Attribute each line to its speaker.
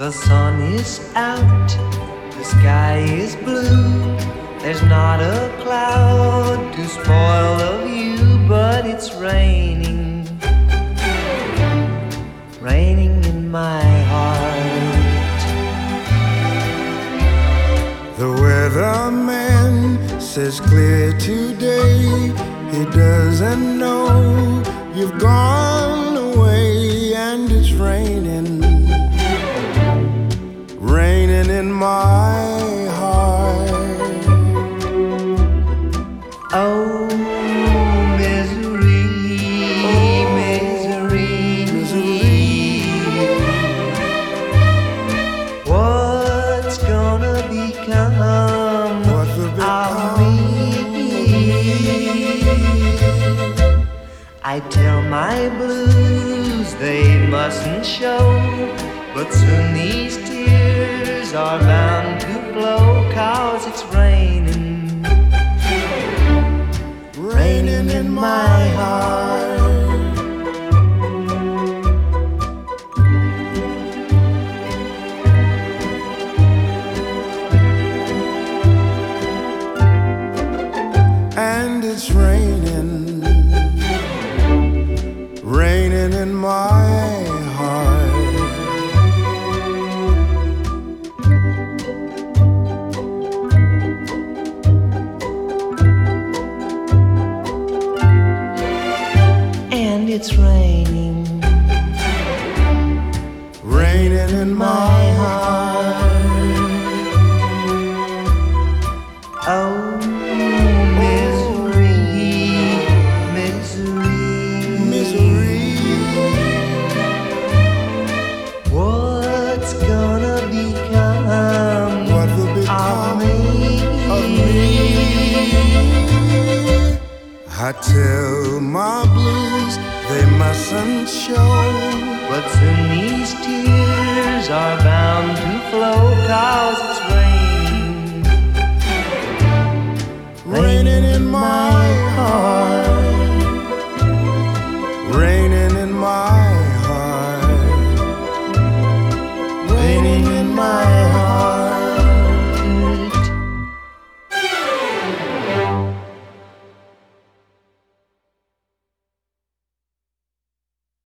Speaker 1: The sun is out, the sky is blue. There's not a cloud to spoil the view, but it's raining, raining in my heart.
Speaker 2: The weatherman says clear today. He doesn't know you've gone away, and it's raining, raining in my heart.
Speaker 1: Oh, misery, misery,
Speaker 2: misery.
Speaker 1: What's gonna become
Speaker 2: What will
Speaker 1: of
Speaker 2: become
Speaker 1: me? I tell my blues they mustn't show, but soon these tears are bound to flow, 'cause it's raining, raining in my heart.
Speaker 2: And it's raining, raining in my heart.
Speaker 1: And it's raining,
Speaker 2: Raining in my heart.
Speaker 1: oh, misery, misery,
Speaker 2: Misery.
Speaker 1: What's gonna become
Speaker 2: What will
Speaker 1: of
Speaker 2: become
Speaker 1: me?
Speaker 2: of me? I tell my blues they mustn't show,
Speaker 1: But soon these tears are bound to flow, 'cause it's raining,
Speaker 2: raining in my heart.